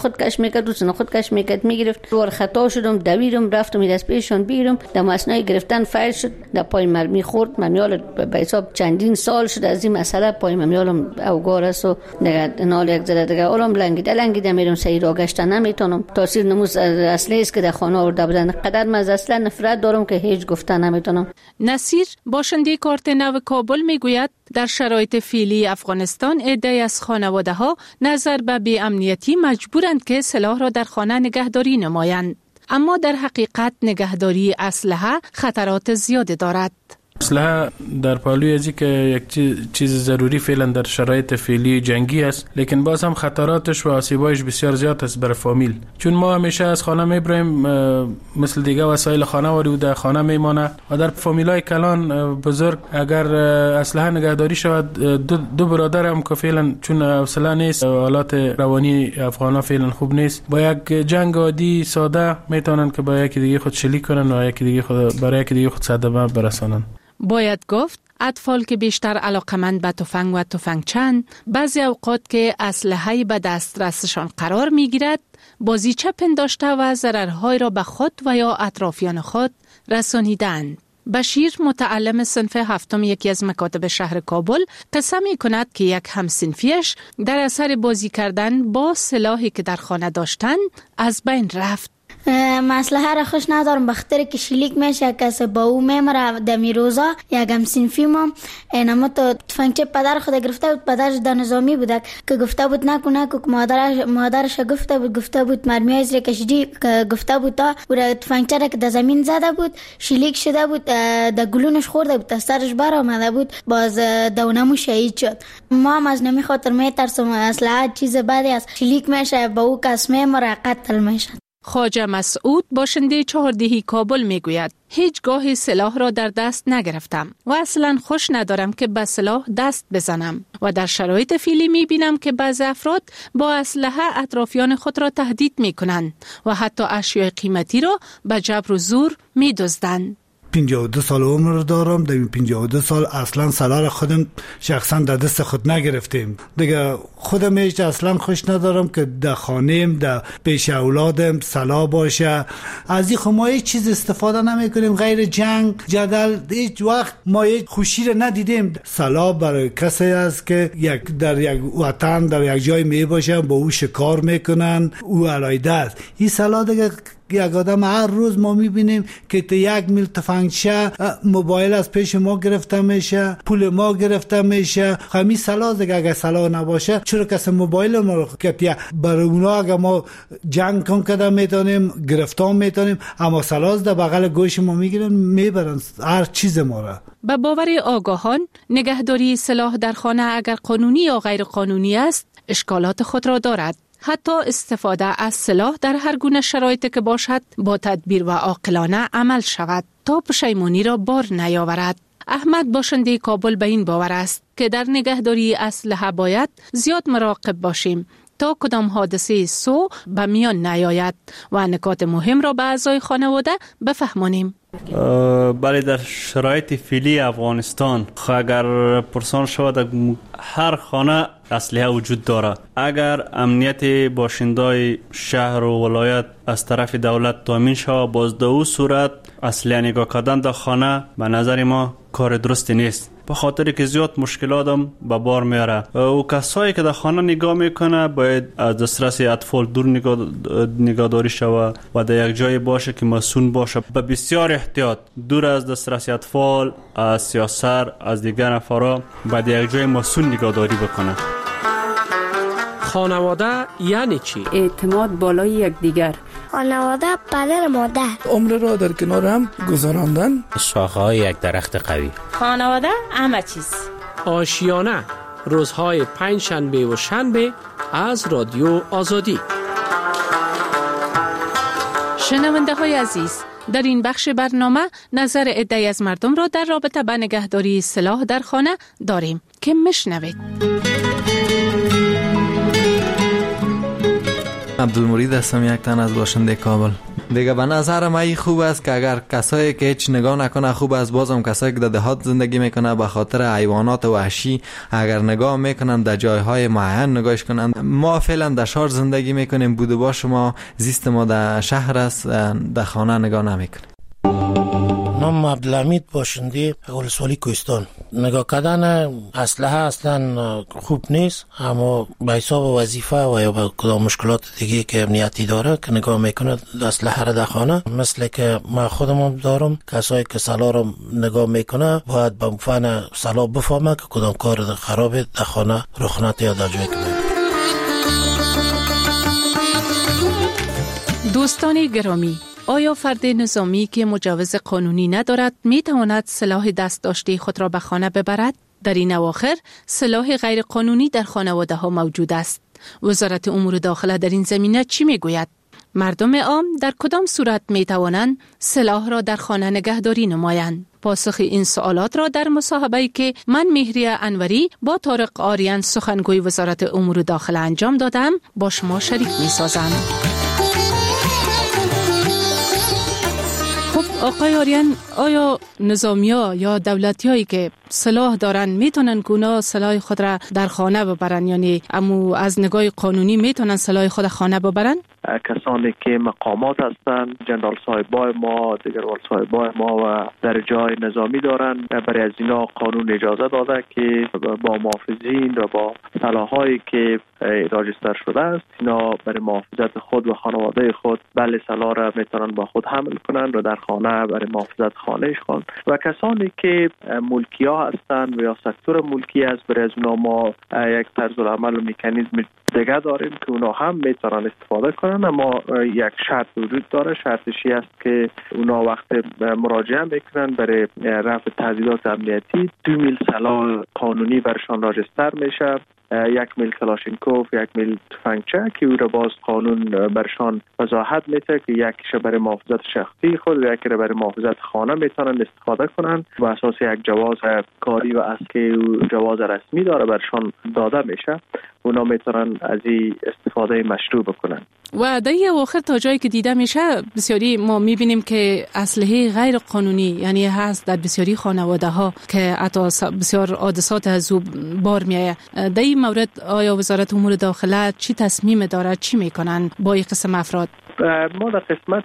خودکش میکرد دوستان خودکش میکرد میگرفت دوباره خطا شدم دویدم رفتم دست پیشون بیرم در مسئله گرفتن فایل شد در پای مرمی خورد ممیال به حساب چندین سال شد از این مسئله پای ممیالم اوگار است و دیگه نال یک زده دیگه اولم لنگیده میرم سعی را گشتن نمیتونم تاثیر نموز اصلی است که در خانه آورده بودن قدر من از اصلا نفرت دارم که هیچ گفتن نمیتونم. نصیر باشنده کارت نو کابل میگوید در شرایط فعلی افغانستان عده‌ای از خانواده‌ها نظر به بی‌امنیتی مجبورند که سلاح را در خانه نگهداری نمایند، اما در حقیقت نگهداری اسلحه خطرات زیادی دارد. اسلحه در پالوی ازی که یک چیز ضروری فعلا در شرایط فعلی جنگی است، لیکن باز هم خطراتش و آسیبایش بسیار زیاد است برای فامیل، چون ما همیشه از خانه میبریم مثل دیگه وسایل خانه واری در خانه میمانه و در فامیلای کلان بزرگ اگر اسلحه نگهداری شود دو برادر هم که فعلا چون حوصله نیست حالات روانی افغانا فعلا خوب نیست با یک جنگ عادی ساده میتونن که با یکی دیگه خود شلیک کنن و یکی دیگه خود برای یکی دیگه خود صدمه برسانن. باید گفت اطفال که بیشتر علاقمند به تفنگ و تفنگچند بعضی اوقات که اسلحه‌ای به دسترسشان قرار میگیرد بازیچه پنداشته و ضررهای را به خود و یا اطرافیان خود رسانیدند. بشیر متعلم صنف هفتم یکی از مکاتب شهر کابل قصه می کند که یک همصنفیش در اثر بازی کردن با سلاحی که در خانه داشتند از بین رفت. مسئله را خوش ندارم بخاطر که شلیک میشه کسی با او میمره دمی روزا یک همصنفی ما اینما تو تفنگچه پدر خود گرفته بود، پدرش در نظامی بود که گفته بود نکن که مادرش گفته بود مرمیای زیر کشیدی گفته بود تا او تفنگچه را که در زمین زده بود شلیک شده بود در گلونش خورده بود سرش بر آمده بود باز دونمو شهید شد. ما هم از نمی خاطر میترسم اسلحه چیز بدی است، شلیک میشه با او کس میمره قتل میشه. خواجه مسعود باشنده چهاردهی کابل میگوید هیچگاه سلاح را در دست نگرفتم و اصلا خوش ندارم که به سلاح دست بزنم و در شرایط فعلی میبینم که بعضی افراد با اسلحه اطرافیان خود را تهدید میکنند و حتی اشیاء قیمتی را به جبر و زور میدزدند. 52 سال عمر دارم، در این 52 سال اصلا سلاح خودم شخصا در دست خود نگرفتیم دیگه. خودم هیچ اصلا خوش ندارم که در خانه‌ام در پیش اولادم سلاح باشه. از این ما هیچ چیز استفاده نمی کنیم غیر جنگ جدل، هیچ وقت ما هیچ خوشی را ندیدیم. سلاح برای کسی است که در یک وطن در یک جای می باشه با او شکار میکنن، او علایده است. این سلاح دیگه یک آدم هر روز ما میبینیم که تا 1 میل تفنگچه موبایل از پیش ما گرفته میشه، پول ما گرفته میشه. همین سلاح دیگه اگه سلاح نباشه چرا کسی موبایل ما رو کتیه برای اونا اگه ما جنگ کن کده میتونیم گرفتار میتونیم، اما سلاح در بغل گوش ما میگیرن میبرن هر چیز ما را. به باور آگاهان نگهداری سلاح در خانه اگر قانونی یا غیر قانونی است اشکالات خود را دارد. حتی استفاده از سلاح در هر گونه شرایطی که باشد با تدبیر و عاقلانه عمل شود تا پشیمانی را بار نیاورد. احمد باشنده کابل به این باور است که در نگهداری اسلحه باید زیاد مراقب باشیم تا کدام حادثه سو به میان نیاید و نکات مهم را به اعضای خانواده بفهمانیم. بله در شرایط فعلی افغانستان اگر پرسان شود هر خانه اسلحه وجود دارد. اگر امنیت باشندای شهر و ولایت از طرف دولت تامین شود باز در او صورت اسلحه نگاه کردن در خانه به نظر ما کار درستی نیست، به خاطر که زیاد مشکلات هم به بار میاره. و کسایی که در خانه نگاه میکنه باید از دسترس اطفال دور نگهداری شود و در یک جای باشه که مسئول باشه، به بسیار احتیاط دور از دسترس اطفال، از سیاسر، از دیگر افراد و در یک جای مسئول نگهداری بکنه. خانواده یعنی چی؟ اعتماد بالای یکدیگر. خانواده پدر مادر. عمر را در کنار هم گذراندن. شاخه‌های یک درخت قوی. خانواده همه چیز. آشیانه روزهای 5 شنبه و شنبه از رادیو آزادی. شنونده های عزیز، در این بخش برنامه نظر عده‌ای از مردم را در رابطه با نگهداری سلاح در خانه داریم که میشنوید. عبدالمرید هستم، یک تن از باشنده کابل. دیگه به نظر من خوب است که اگر کسایی که هیچ نگاه نکنه خوب است، بازم کسایی که در دهات زندگی میکنه به خاطر حیوانات وحشی اگر نگاه میکنن در جایهای معین نگاهش کنن. ما فعلا در شهر زندگی میکنیم، بوده باش ما زیست ما در شهر است، در خانه نگاه نمیکنیم. نام عبدالحمید باشنده، ولسوالی کوهستان. نگاه کردن اسلحه اصلا خوب نیست، اما به حساب وظیفه و یا به کدام مشکلات دیگه که امنیتی داره که نگاه میکنه اسلحه را در خانه، مثل که ما خودم دارم، کسایی که سلاح را نگاه میکنه باید به فن سلاح بفهمه که کدام کار خراب در خانه رخ نده یا در جایی که دوستان گرامی، آیا فرد نظامی که مجوز قانونی ندارد می تواند سلاح دست داشته خود را به خانه ببرد؟ در این اواخر سلاح غیر قانونی در خانواده ها موجود است. وزارت امور داخله در این زمینه چی می گوید؟ مردم عام در کدام صورت می توانند سلاح را در خانه نگهداری نمایند؟ پاسخ این سوالات را در مصاحبه‌ای که من مهری انوری با طارق آریان سخنگوی وزارت امور داخله انجام دادم با شما شریک می سازم. آقای آریان، آیا نظامی‌ها یا دولتی‌هایی که سلاح دارن میتونن گونه سلاح خود را در خانه ببرن، یعنی امو از نگاه قانونی میتونن سلاح خود خانه ببرن؟ کسانی که مقامات هستند، جنرال صاحبای ما، دیگرال صاحبای ما و درجه‌های نظامی دارن، برای از اینا قانون اجازه داده که با محافظین و با سلاح‌هایی که راجستر شده است اینا برای محافظت خود و خانواده خود بله سلاح را میتونن با خود حمل کنن و در خانه برای محافظت خانهش خون. و کسانی که ملکی‌ها هستند و یا سکتور ملکی است، برای از اونا ما یک طرز العمل و مکانیزم دیگه داریم که اونا هم میتونن استفاده کنن، اما یک شرط وجود داره. شرطشی است که اونا وقت مراجعه میکنن برای رفع تهدیدات امنیتی 2 میل سلاح قانونی برشان راجستر میشه، 1 میل کلاشینکوف، 1 میل تفنگچه که او را باز قانون برشان وضاحت میده که یکیش برای محافظت شخصی خود و یکی را برای محافظت خانه میتونن استفاده کنن و اساس یک جواز کاری و اصلی و جواز رسمی داره برشان داده میشه. اونا میتونن از این استفاده مشروع بکنن. و در این اواخر تا جایی که دیده میشه بسیاری ما میبینیم که اسلحه غیر قانونی یعنی هست در بسیاری خانواده ها که حتی بسیار حادثات از او بار میایه. در این مورد آیا وزارت امور داخله چی تصمیم داره، چی میکنن با این قسم افراد؟ ما در قسمت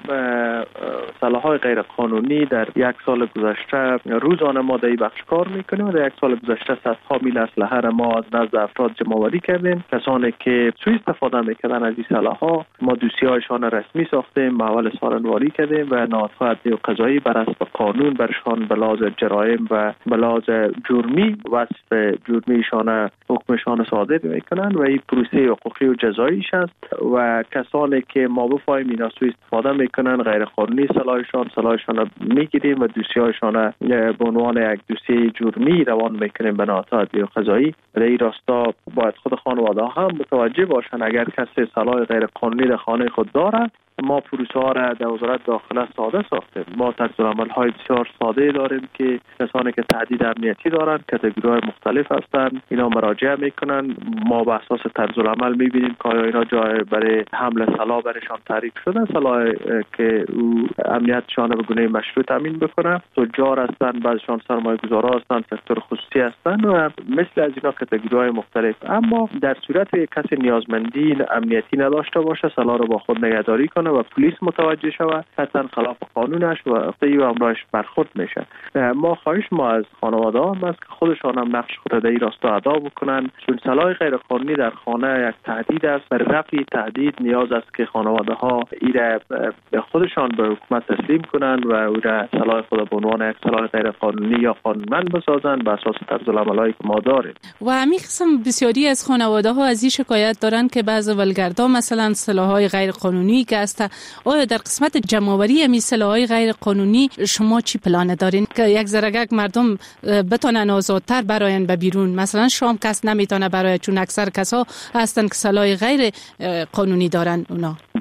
سلاح‌های غیر قانونی در 1 سال گذشته روزانه ما در این بخش کار میکنیم و در 1 سال گذشته صدها میل اسلحه را ما از نزد افراد جمع‌آوری کردیم. کسانی که سوء استفاده میکردن از این سلاح‌ها ما دوسیه‌هایشان رسمی ساختیم، محول سالنواری کردیم و نهادهای عدلی و قضایی بر اساس قانون برشان به لحاظ جرایم و به لحاظ جرمی وصف جرمیشان حکمشان صادر میکنن و این پروسه حقوقی و جزاییش است. و کسانی که ما بفهمیم اینا سوء استفاده میکنن غیر قانونی سلاحشان را میگیریم و دوسیه‌هایشان به عنوان یک دوسیه جرمی روان میکنیم به نهادهای عدلی و قضایی. در این راستا باید خود خانواده هم متوجه باشن اگر کسی سلاح غیر قانونی در خانه خود دارد. ما پروسه ها را در وزارت داخله ساده ساختیم. ما طرزالعمل های بسیار ساده داریم که کسانی که تهدید امنیتی دارند، کاتگوری های مختلف هستند، اینا مراجعه میکنن. ما به اساس طرزالعمل میبینیم که اینا جای برای حمل سلاح برشان تعریف شده، سلاح که او امنیتشان به گونه مشروع تامین بکنه. تجار هستند، بعضیشان سرمایه‌گذارا هستند، سکتور خصوصی هستند و مثل از اینا کاتگوری های مختلف. اما در صورت کسی نیازمندی امنیتی نداشته باشه، سلاح رو با خود نگهداری کنه و پلیس متوجه شود، حتما خلاف قانونش و طی و امرایش برخورد میشه. ما خواهش ما از خانواده هم است که خودشان هم نقش خود در این راستا ادا بکنن، چون سلاح غیر قانونی در خانه یک تهدید است. برای رفع تهدید نیاز است که خانواده ها ایره خودشان به حکومت تسلیم کنن و او را سلاح خود به عنوان یک سلاح غیر قانونی یا قانونمند بسازن بر اساس طرزالعملایی که ما داریم. و همین قسم بسیاری از خانواده ها از این شکایت دارن که بعضی ولگردا مثلا سلاح‌های غیر قانونی که است. آیا در قسمت جمع‌آوری همین سلاح‌های غیر قانونی شما چی پلان دارین که یک ذره مردم بتونن آزادتر براین به بیرون؟ مثلا شام کس نمیتونه برای، چون اکثر کسا هستن که سلاح غیر قانونی دارن اونا.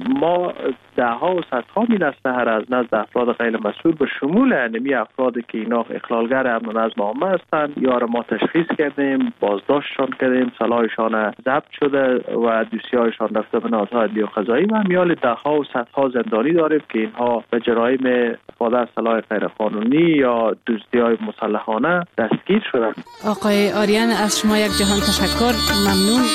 ما دهها و صدها میل اسلحه از نزد افراد غیر مسئول به شمول انمی افرادی که اینا اخلالگر امن و نظم عامه هستند یار ما تشخیص کردیم، بازداشتشان کردیم، سلاحشان ضبط شده و دوسیه‌هایشان رفته به نهادهای عدلی و قضایی و میال دهها و صدها زندانی داریم که اینها به جرایم استفاده از سلاح غیر قانونی یا دزدی‌های مسلحانه دستگیر شدند. آقای آریان از شما یک جهان تشکر. ممنون.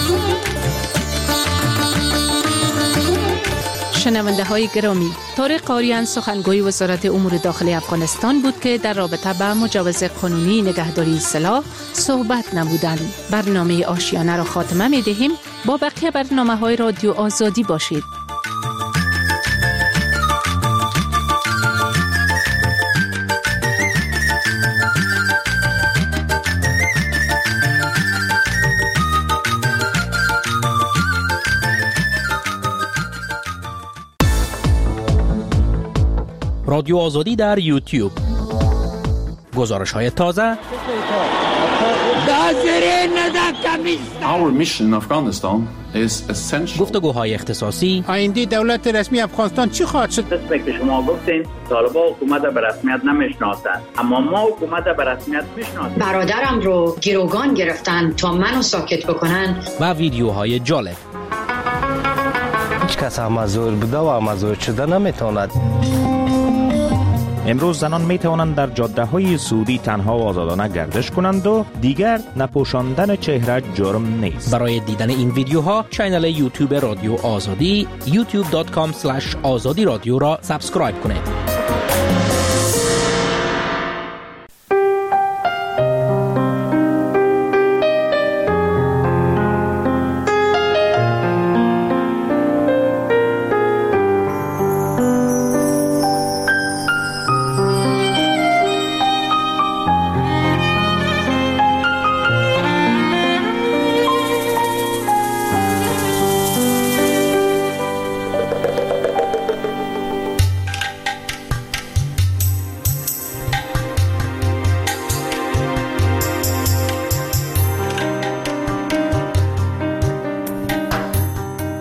شنونده های گرامی، طارق آریان سخنگوی وزارت امور داخلی افغانستان بود که در رابطه با مجوز قانونی نگهداری سلاح صحبت نمودند. برنامه آشیانه را خاتمه می دهیم. با بقیه برنامه های رادیو آزادی باشید. رادیو آزادی در یوتیوب. گزارش‌های تازه. Our mission in Afghanistan is essential. گفتگوهای اختصاصی. آینده دولت رسمی افغانستان چی خواهد شد؟ مثل که شما گفتین طالبان حکومت به رسمیت نمیشناسند، اما ما حکومت به رسمیت میشناسیم. برادرم رو گروگان گرفتن تا منو ساکت بکنن. و ویدیوهای جالب. هیچ کس مزور بوده و مزور شده نمیتواند. امروز زنان می توانند در جاده های سعودی تنها و آزادانه گردش کنند و دیگر نپوشاندن چهره جرم نیست. برای دیدن این ویدیوها کانال یوتیوب رادیو آزادی youtube.com/azadi radio را سابسکرایب کنید.